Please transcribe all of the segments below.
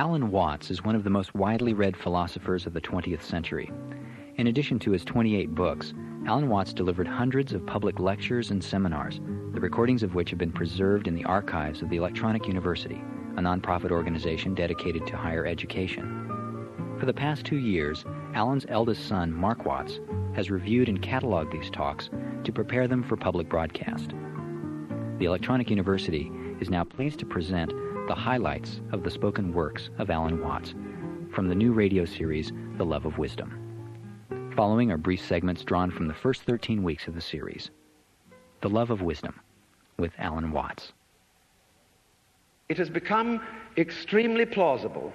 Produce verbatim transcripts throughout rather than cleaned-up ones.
Alan Watts is one of the most widely read philosophers of the twentieth century. In addition to his twenty-eight books, Alan Watts delivered hundreds of public lectures and seminars, the recordings of which have been preserved in the archives of the Electronic University, a nonprofit organization dedicated to higher education. For the past two years, Alan's eldest son, Mark Watts, has reviewed and cataloged these talks to prepare them for public broadcast. The Electronic University is now pleased to present the highlights of the spoken works of Alan Watts from the new radio series, The Love of Wisdom. Following are brief segments drawn from the first thirteen weeks of the series. The Love of Wisdom with Alan Watts. It has become extremely plausible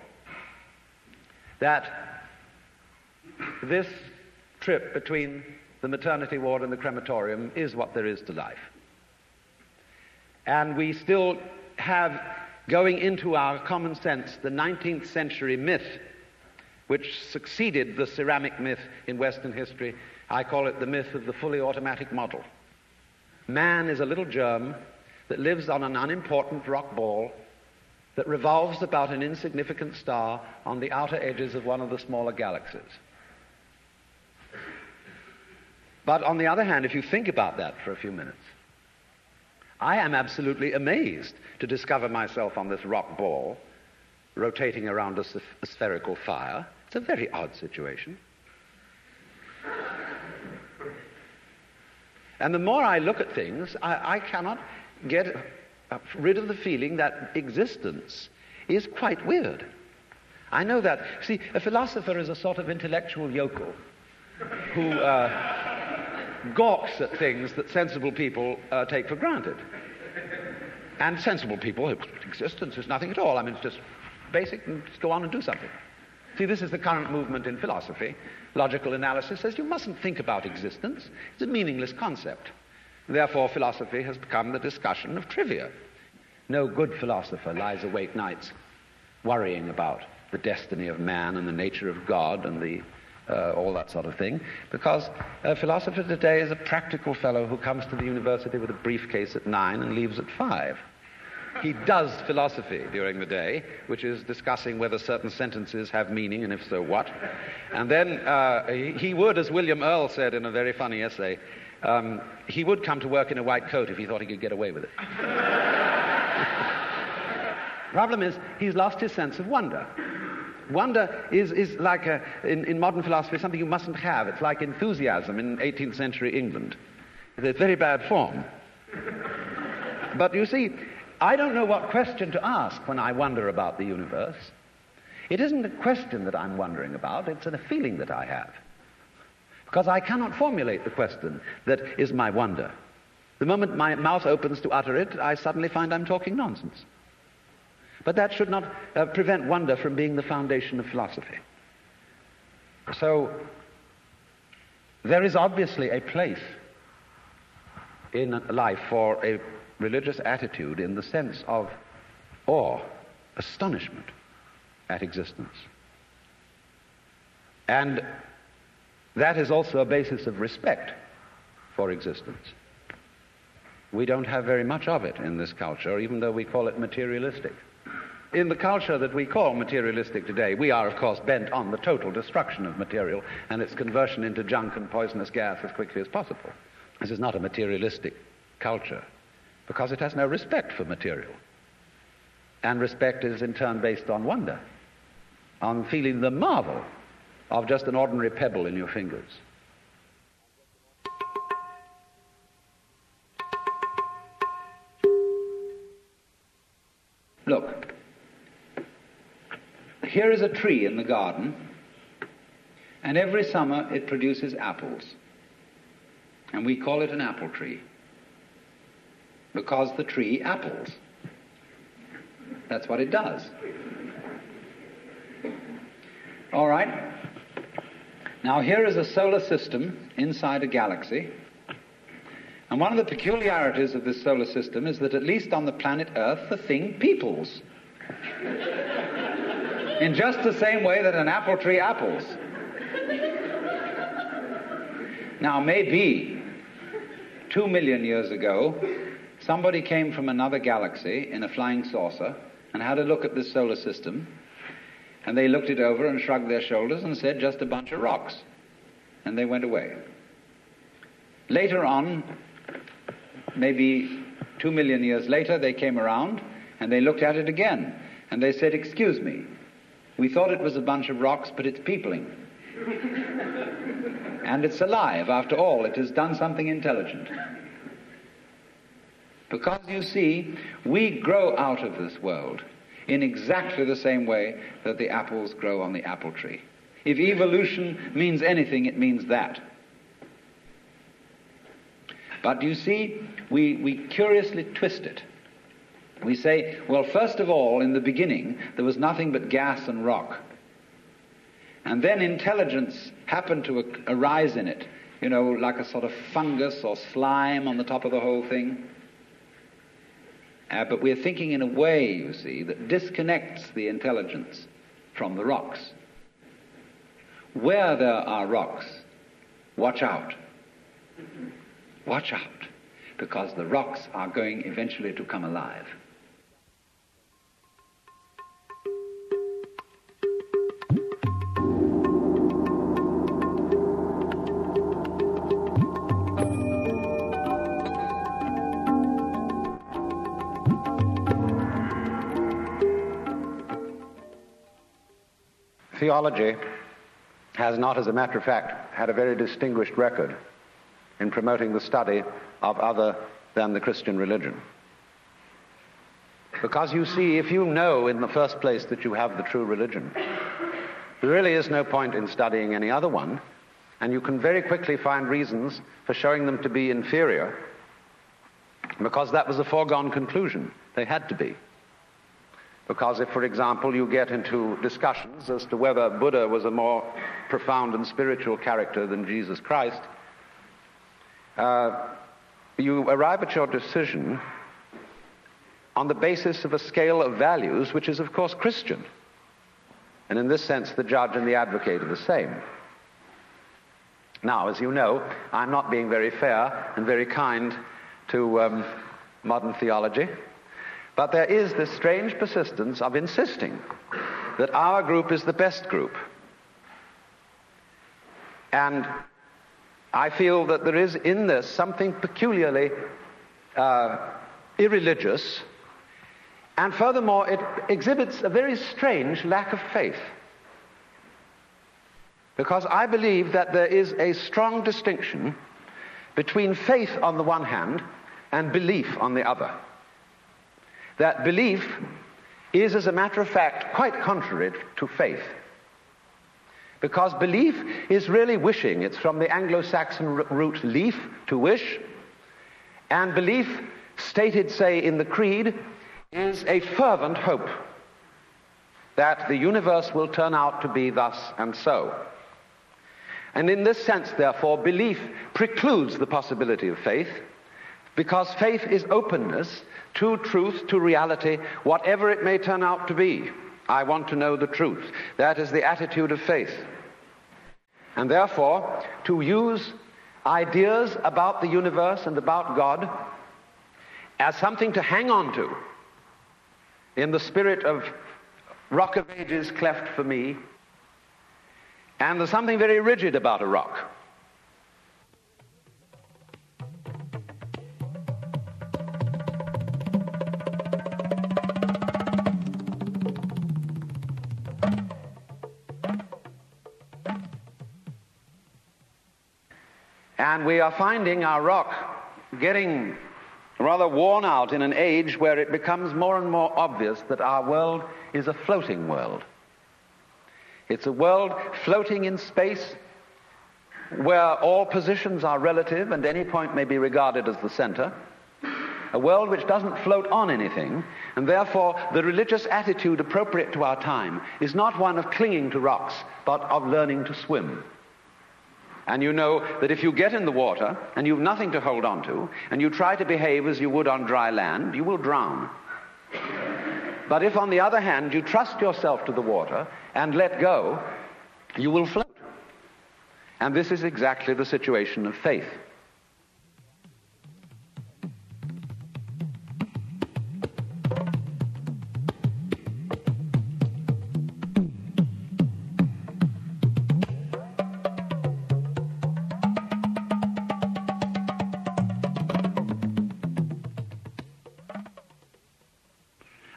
that this trip between the maternity ward and the crematorium is what there is to life. And we still have going into our common sense the nineteenth century myth which succeeded the ceramic myth in Western history. I call it the myth of the fully automatic model. Man is a little germ that lives on an unimportant rock ball that revolves about an insignificant star on the outer edges of one of the smaller galaxies. But on the other hand, if you think about that for a few minutes, I am absolutely amazed to discover myself on this rock ball rotating around a, a spherical fire. It's a very odd situation. And the more I look at things, I, I cannot get rid of the feeling that existence is quite weird. I know that. See, a philosopher is a sort of intellectual yokel who uh, gawks at things that sensible people uh, take for granted. And sensible people, existence is nothing at all. I mean, it's just basic, and just go on and do something. See, this is the current movement in philosophy. Logical analysis says you mustn't think about existence. It's a meaningless concept. Therefore, philosophy has become the discussion of trivia. No good philosopher lies awake nights worrying about the destiny of man and the nature of God and the uh, all that sort of thing, because a philosopher today is a practical fellow who comes to the university with a briefcase at nine and leaves at five. He does philosophy during the day, which is discussing whether certain sentences have meaning, and if so, what. And then uh, he, he would, as William Earle said in a very funny essay, um, he would come to work in a white coat if he thought he could get away with it. Problem is, he's lost his sense of wonder. Wonder is, is like, a, in, in modern philosophy, something you mustn't have. It's like enthusiasm in eighteenth century England. It's a very bad form. But you see, I don't know what question to ask when I wonder about the universe. It isn't a question that I'm wondering about, it's a feeling that I have. Because I cannot formulate the question that is my wonder. The moment my mouth opens to utter it, I suddenly find I'm talking nonsense. But that should not uh, prevent wonder from being the foundation of philosophy. So, there is obviously a place in life for a religious attitude in the sense of awe, astonishment at existence. And that is also a basis of respect for existence. We don't have very much of it in this culture, even though we call it materialistic. In the culture that we call materialistic today, we are, of course, bent on the total destruction of material and its conversion into junk and poisonous gas as quickly as possible. This is not a materialistic culture, because it has no respect for material. And respect is in turn based on wonder, on feeling the marvel of just an ordinary pebble in your fingers. Look, here is a tree in the garden, and every summer it produces apples. And we call it an apple tree, because the tree apples. That's what it does. All right. Now here is a solar system inside a galaxy. And one of the peculiarities of this solar system is that at least on the planet Earth, the thing peoples. In just the same way that an apple tree apples. Now maybe two million years ago, somebody came from another galaxy in a flying saucer and had a look at this solar system And they looked it over and shrugged their shoulders and said, just a bunch of rocks. And they went away. Later on, maybe two million years later, they came around and they looked at it again. And they said, excuse me, we thought it was a bunch of rocks, but it's peopling. And it's alive. After all, it has done something intelligent. Because, you see, we grow out of this world in exactly the same way that the apples grow on the apple tree. If evolution means anything, it means that. But you see, we, we curiously twist it. We say, well, first of all, in the beginning, there was nothing but gas and rock. And then intelligence happened to arise in it, you know, like a sort of fungus or slime on the top of the whole thing. Uh, but we're thinking in a way, you see, that disconnects the intelligence from the rocks. Where there are rocks, watch out. Watch out, because the rocks are going eventually to come alive. Theology has not, as a matter of fact, had a very distinguished record in promoting the study of other than the Christian religion. Because you see, if you know in the first place that you have the true religion, there really is no point in studying any other one, and you can very quickly find reasons for showing them to be inferior, because that was a foregone conclusion. They had to be. Because if, for example, you get into discussions as to whether Buddha was a more profound and spiritual character than Jesus Christ, uh, you arrive at your decision on the basis of a scale of values which is, of course, Christian. And in this sense, the judge and the advocate are the same. Now, as you know, I'm not being very fair and very kind to um, modern theology. But there is this strange persistence of insisting that our group is the best group. And I feel that there is in this something peculiarly uh, irreligious, and furthermore it exhibits a very strange lack of faith. Because I believe that there is a strong distinction between faith on the one hand and belief on the other. That belief is, as a matter of fact, quite contrary to faith. Because belief is really wishing. It's from the Anglo-Saxon root leaf, to wish. And belief, stated, say, in the Creed, is a fervent hope that the universe will turn out to be thus and so. And in this sense, therefore, belief precludes the possibility of faith, because faith is openness to truth, to reality, whatever it may turn out to be. I want to know the truth. That is the attitude of faith. And therefore, to use ideas about the universe and about God as something to hang on to, in the spirit of Rock of Ages cleft for me, and there's something very rigid about a rock. And we are finding our rock getting rather worn out in an age where it becomes more and more obvious that our world is a floating world. It's a world floating in space where all positions are relative and any point may be regarded as the center. A world which doesn't float on anything, and therefore the religious attitude appropriate to our time is not one of clinging to rocks, but of learning to swim. And you know that if you get in the water and you've nothing to hold on to, and you try to behave as you would on dry land, you will drown. But if, on the other hand, you trust yourself to the water and let go, you will float. And this is exactly the situation of faith.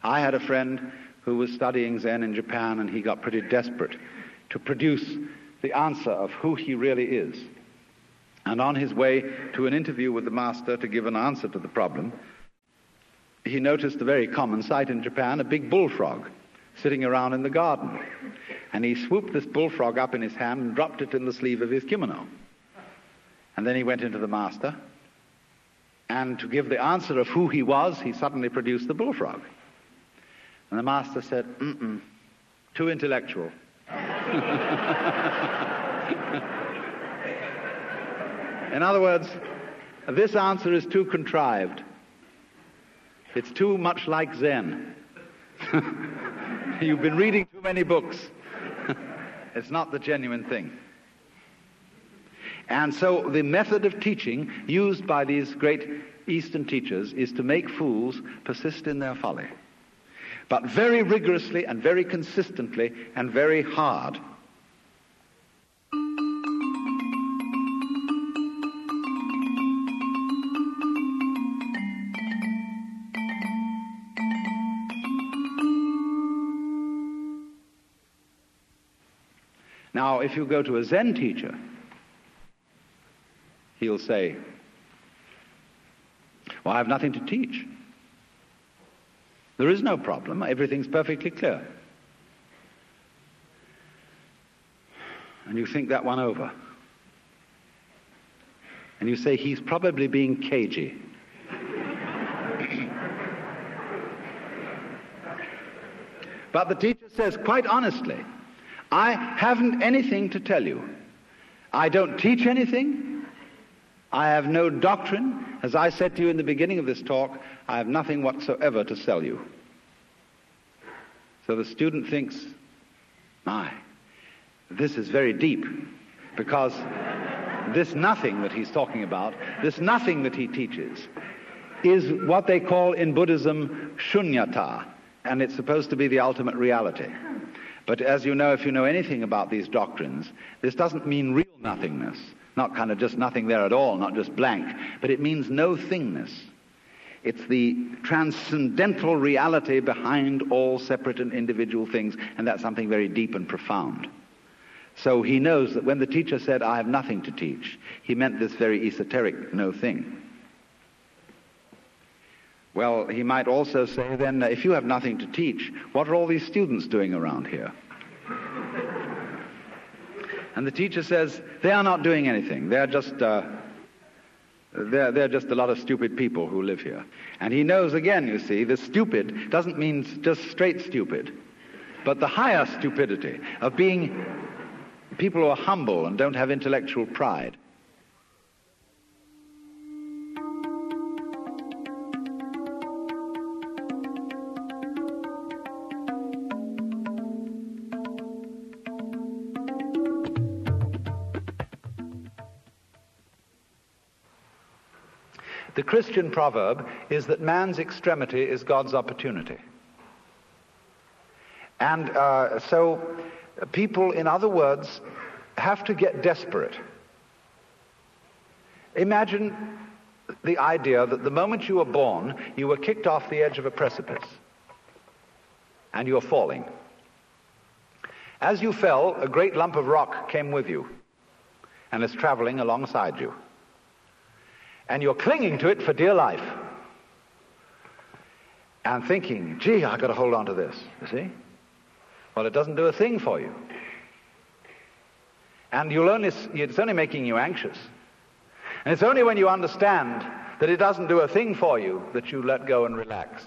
I had a friend who was studying Zen in Japan, and he got pretty desperate to produce the answer of who he really is. And on his way to an interview with the master to give an answer to the problem, he noticed a very common sight in Japan, a big bullfrog sitting around in the garden. And he swooped this bullfrog up in his hand and dropped it in the sleeve of his kimono. And then he went into the master, and to give the answer of who he was, he suddenly produced the bullfrog. And the master said, mm-mm, too intellectual. In other words, this answer is too contrived. It's too much like Zen. You've been reading too many books. It's not the genuine thing. And so the method of teaching used by these great Eastern teachers is to make fools persist in their folly, but very rigorously and very consistently and very hard. Now, if you go to a Zen teacher, he'll say, well, I have nothing to teach. There is no problem. Everything's perfectly clear. And you think that one over. And you say, he's probably being cagey. But the teacher says, quite honestly, I haven't anything to tell you. I don't teach anything. I have no doctrine. As I said to you in the beginning of this talk, I have nothing whatsoever to sell you. So the student thinks, my, this is very deep, because this nothing that he's talking about, this nothing that he teaches, is what they call in Buddhism shunyata, and it's supposed to be the ultimate reality. But as you know, if you know anything about these doctrines, this doesn't mean real nothingness, not kind of just nothing there at all, not just blank, but it means no thingness. It's the transcendental reality behind all separate and individual things, and that's something very deep and profound. So he knows that when the teacher said, I have nothing to teach, he meant this very esoteric no thing. Well, he might also say then, if you have nothing to teach, what are all these students doing around here? And the teacher says, they are not doing anything. They're just, uh, they're, they're just a lot of stupid people who live here. And he knows, again, you see, the stupid doesn't mean just straight stupid, but the higher stupidity of being people who are humble and don't have intellectual pride. The Christian proverb is that man's extremity is God's opportunity. And uh, so people, in other words, have to get desperate. Imagine the idea that the moment you were born, you were kicked off the edge of a precipice, and you're falling. As you fell, a great lump of rock came with you, and is traveling alongside you. And you're clinging to it for dear life. And thinking, gee, I've got to hold on to this, you see? Well, it doesn't do a thing for you. And you'll only, it's only making you anxious. And it's only when you understand that it doesn't do a thing for you that you let go and relax.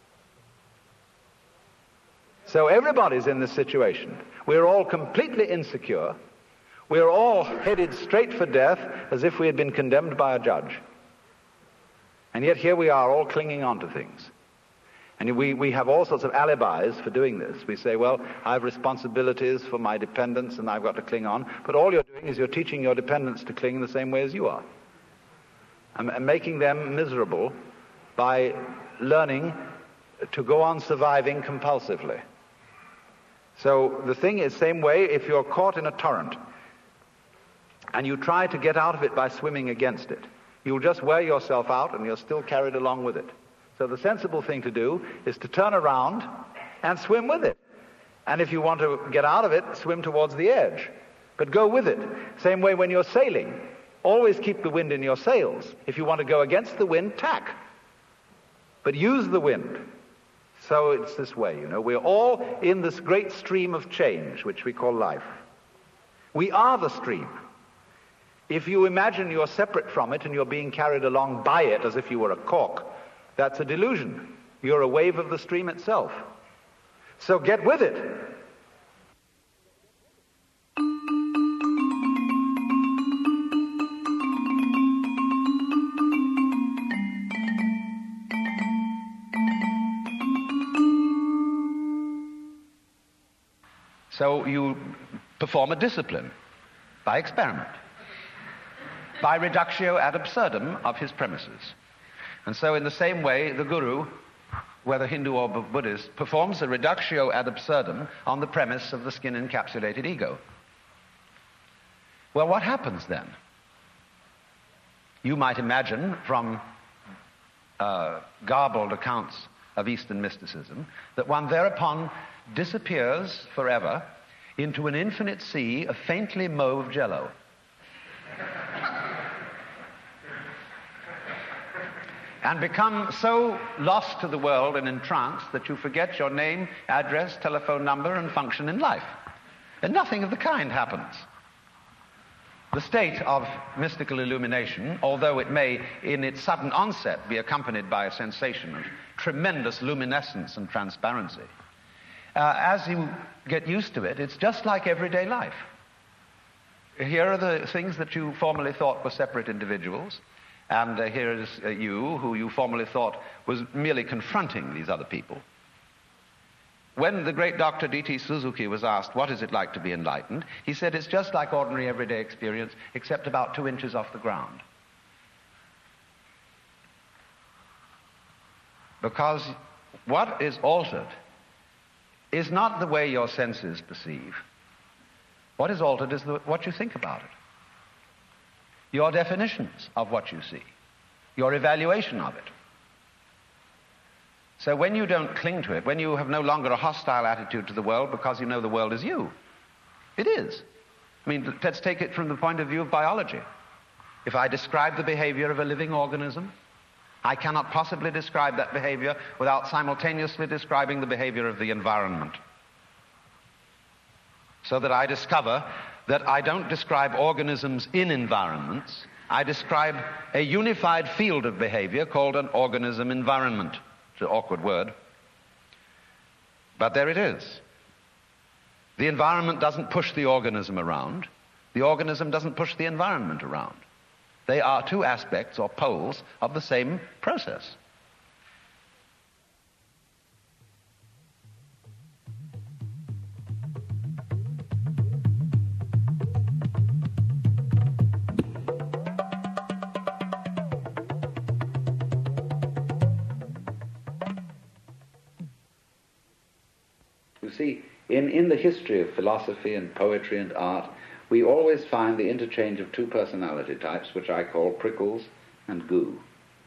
So everybody's in this situation. We're all completely insecure. We're all headed straight for death as if we had been condemned by a judge. And yet here we are all clinging on to things. And we, we have all sorts of alibis for doing this. We say, well, I have responsibilities for my dependents and I've got to cling on. But all you're doing is you're teaching your dependents to cling the same way as you are. And, and making them miserable by learning to go on surviving compulsively. So the thing is, same way, if you're caught in a torrent and you try to get out of it by swimming against it, you'll just wear yourself out and you're still carried along with it. So the sensible thing to do is to turn around and swim with it. And if you want to get out of it, swim towards the edge. But go with it. Same way when you're sailing. Always keep the wind in your sails. If you want to go against the wind, tack. But use the wind. So it's this way, you know. We're all in this great stream of change, which we call life. We are the stream. If you imagine you're separate from it and you're being carried along by it as if you were a cork, that's a delusion. You're a wave of the stream itself. So get with it. So you perform a discipline by experiment, by reductio ad absurdum of his premises. And so in the same way, the guru, whether Hindu or Buddhist, performs a reductio ad absurdum on the premise of the skin-encapsulated ego. Well, what happens then? You might imagine from uh, garbled accounts of Eastern mysticism that one thereupon disappears forever into an infinite sea of faintly mauve jello. And become so lost to the world and entranced that you forget your name, address, telephone number, and function in life. And nothing of the kind happens. The state of mystical illumination, although it may, in its sudden onset, be accompanied by a sensation of tremendous luminescence and transparency, uh, as you get used to it, it's just like everyday life. Here are the things that you formerly thought were separate individuals, and uh, here is uh, you, who you formerly thought was merely confronting these other people. When the great Doctor D T Suzuki was asked, what is it like to be enlightened? He said, it's just like ordinary everyday experience, except about two inches off the ground. Because what is altered is not the way your senses perceive. What is altered is the, what you think about it. Your definitions of what you see, your evaluation of it. So when you don't cling to it, when you have no longer a hostile attitude to the world because you know the world is you, it is. I mean, let's take it from the point of view of biology. If I describe the behavior of a living organism, I cannot possibly describe that behavior without simultaneously describing the behavior of the environment. So that I discover that I don't describe organisms in environments, I describe a unified field of behavior called an organism environment. It's an awkward word, but there it is. The environment doesn't push the organism around. The organism doesn't push the environment around. They are two aspects or poles of the same process. You see, in, in the history of philosophy and poetry and art, we always find the interchange of two personality types, which I call prickles and goo.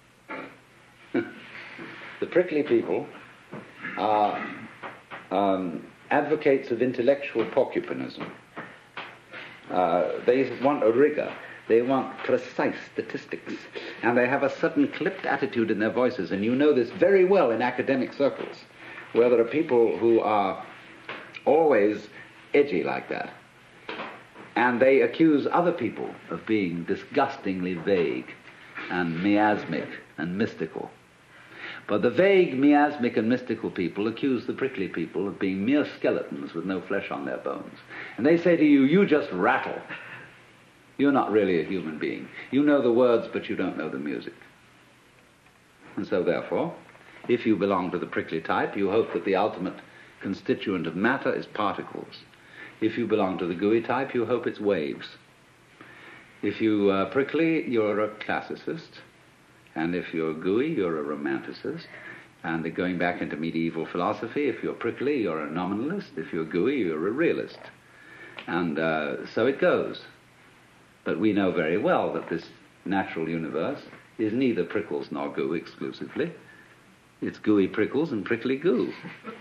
The prickly people are um, advocates of intellectual porcupinism. Uh, they want a rigor. They want precise statistics. And they have a certain clipped attitude in their voices. And you know this very well in academic circles, where there are people who are always edgy like that. And they accuse other people of being disgustingly vague and miasmic and mystical. But the vague, miasmic and mystical people accuse the prickly people of being mere skeletons with no flesh on their bones. And they say to you, you just rattle. You're not really a human being. You know the words, but you don't know the music. And so therefore, if you belong to the prickly type, you hope that the ultimate constituent of matter is particles. If you belong to the gooey type, you hope it's waves. If you are prickly, you're a classicist. And if you're gooey, you're a romanticist. And going back into medieval philosophy, if you're prickly, you're a nominalist. If you're gooey, you're a realist. And uh, so it goes. But we know very well that this natural universe is neither prickles nor goo exclusively. It's gooey prickles and prickly goo.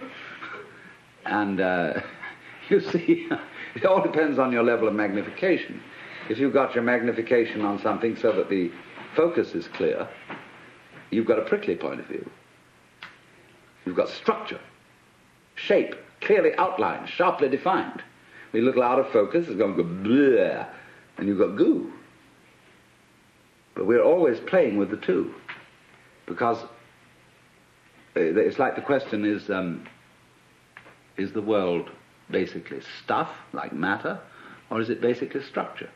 And uh, you see, it all depends on your level of magnification. If you've got your magnification on something so that the focus is clear, you've got a prickly point of view. You've got structure, shape, clearly outlined, sharply defined. When you look out of focus, it's going to go bleh, and you've got goo. But we're always playing with the two, because it's like the question is, um, is the world basically stuff, like matter, or is it basically structure?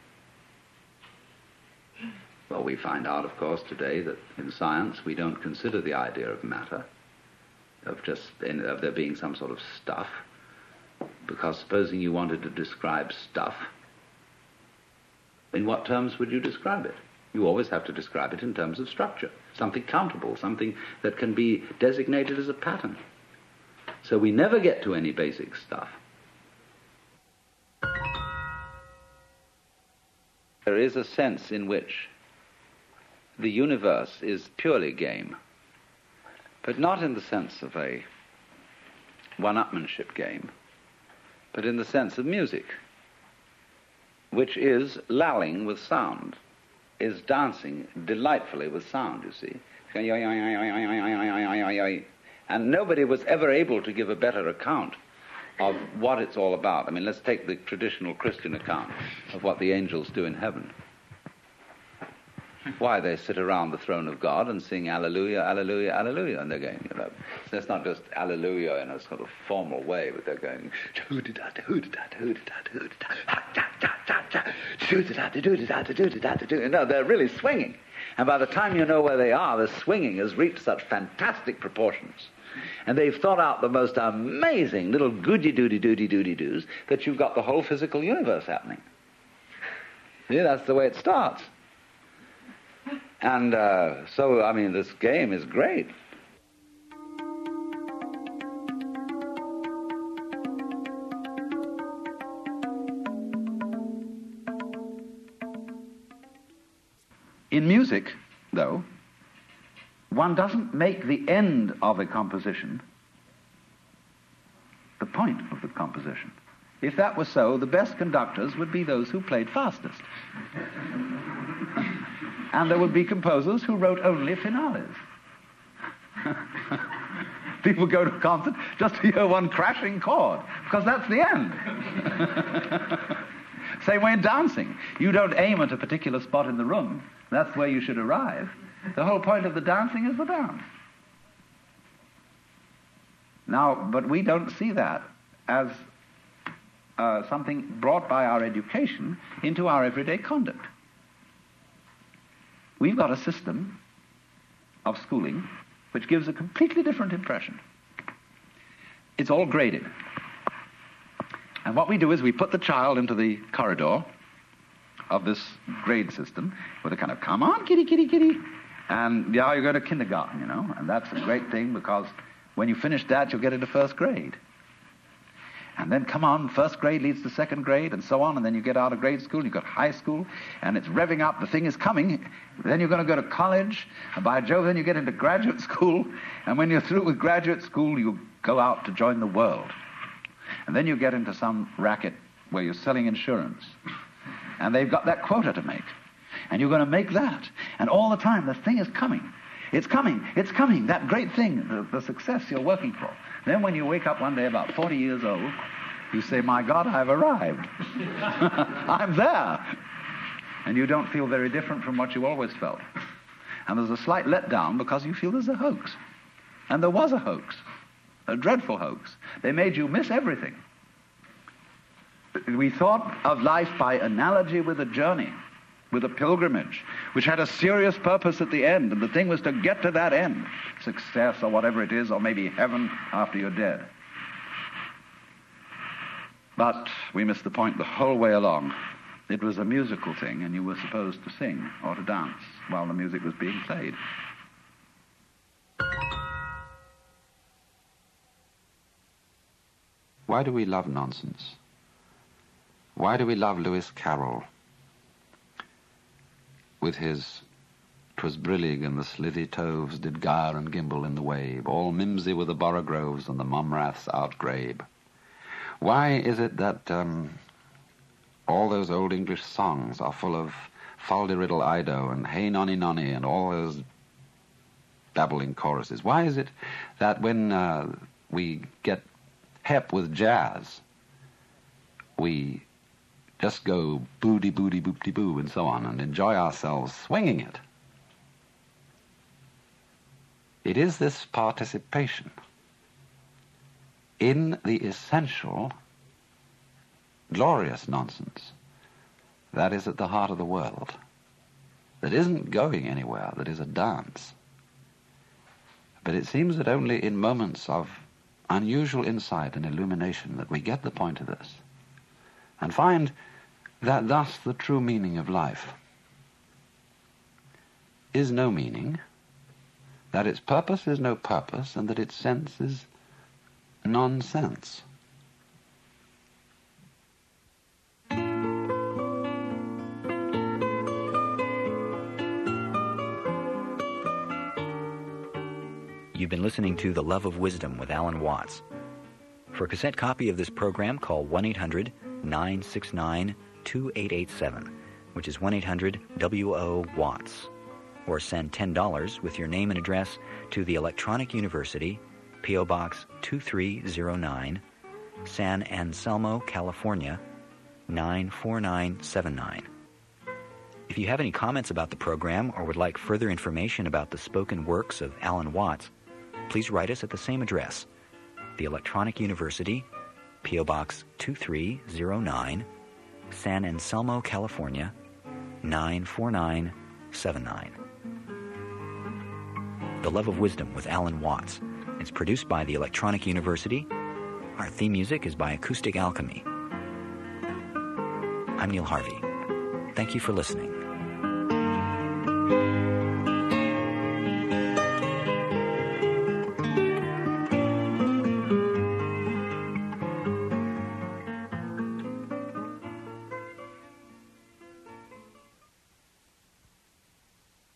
Well, we find out, of course, today that in science we don't consider the idea of matter, of just of there being some sort of stuff, because supposing you wanted to describe stuff, in what terms would you describe it? You always have to describe it in terms of structure, something countable, something that can be designated as a pattern. So we never get to any basic stuff. There is a sense in which the universe is purely game, but not in the sense of a one-upmanship game, but in the sense of music, which is lalling with sound, is dancing delightfully with sound, you see. And nobody was ever able to give a better account of what it's all about. I mean, let's take the traditional Christian account of what the angels do in heaven. Why, they sit around the throne of God and sing Alleluia, Alleluia, Alleluia, and they're going, you know, so it's not just Alleluia in a sort of formal way, but they're going, no, they're really swinging. And by the time you know where they are, the swinging has reached such fantastic proportions. And they've thought out the most amazing little goody-doody-doody-doody-doos that you've got the whole physical universe happening. Yeah, that's the way it starts. And uh, so, I mean, this game is great. In music, though, one doesn't make the end of a composition the point of the composition. If that was so, the best conductors would be those who played fastest. And there would be composers who wrote only finales. People go to a concert just to hear one crashing chord, because that's the end. Same way in dancing. You don't aim at a particular spot in the room. That's where you should arrive. The whole point of the dancing is the dance. Now, but we don't see that as uh, something brought by our education into our everyday conduct. We've got a system of schooling which gives a completely different impression. It's all graded. And what we do is we put the child into the corridor of this grade system with a kind of, come on, kitty, kitty, kitty. And yeah, you go to kindergarten, you know, and that's a great thing because when you finish that, you'll get into first grade. And then, come on, first grade leads to second grade, and so on, and then you get out of grade school, and you've got high school, and it's revving up, the thing is coming. Then you're going to go to college, and by Jove, then you get into graduate school, and when you're through with graduate school, you go out to join the world. And then you get into some racket where you're selling insurance, and they've got that quota to make, and you're going to make that, and all the time, the thing is coming. It's coming, it's coming, that great thing, the, the success you're working for. Then when you wake up one day about forty years old, you say, my God, I've arrived. I'm there. And you don't feel very different from what you always felt. And there's a slight letdown because you feel there's a hoax. And there was a hoax, a dreadful hoax. They made you miss everything. We thought of life by analogy with a journey, with a pilgrimage, which had a serious purpose at the end, and the thing was to get to that end, success or whatever it is, or maybe heaven after you're dead. But we missed the point the whole way along. It was a musical thing, and you were supposed to sing or to dance while the music was being played. Why do we love nonsense? Why do we love Lewis Carroll with his 'twas brillig, and the slithy toves did gyre and gimble in the wabe. All mimsy were the borogroves, and the mumraths outgrabe. Why is it that um, all those old English songs are full of Fal-de-riddle Ido and Hey Nonny Nonny and all those babbling choruses? Why is it that when uh, we get hep with jazz, we just go booty booty boopty boo and so on and enjoy ourselves swinging it? It is this participation in the essential, glorious nonsense that is at the heart of the world, that isn't going anywhere, that is a dance. But it seems that only in moments of unusual insight and illumination that we get the point of this and find that thus the true meaning of life is no meaning, that its purpose is no purpose, and that its sense is nonsense. You've been listening to The Love of Wisdom with Alan Watts. For a cassette copy of this program, call one eight hundred nine six nine two eight eight seven, which is one eight hundred W O Watts, or send ten dollars with your name and address to the Electronic University, P O Box two three zero nine, San Anselmo, California, nine four nine seven nine. If you have any comments about the program or would like further information about the spoken works of Alan Watts, please write us at the same address, the Electronic University, P O Box two three zero nine, San Anselmo, California, nine four nine seven nine. The Love of Wisdom with Alan Watts. It's produced by the Electronic University. Our theme music is by Acoustic Alchemy. I'm Neil Harvey. Thank you for listening.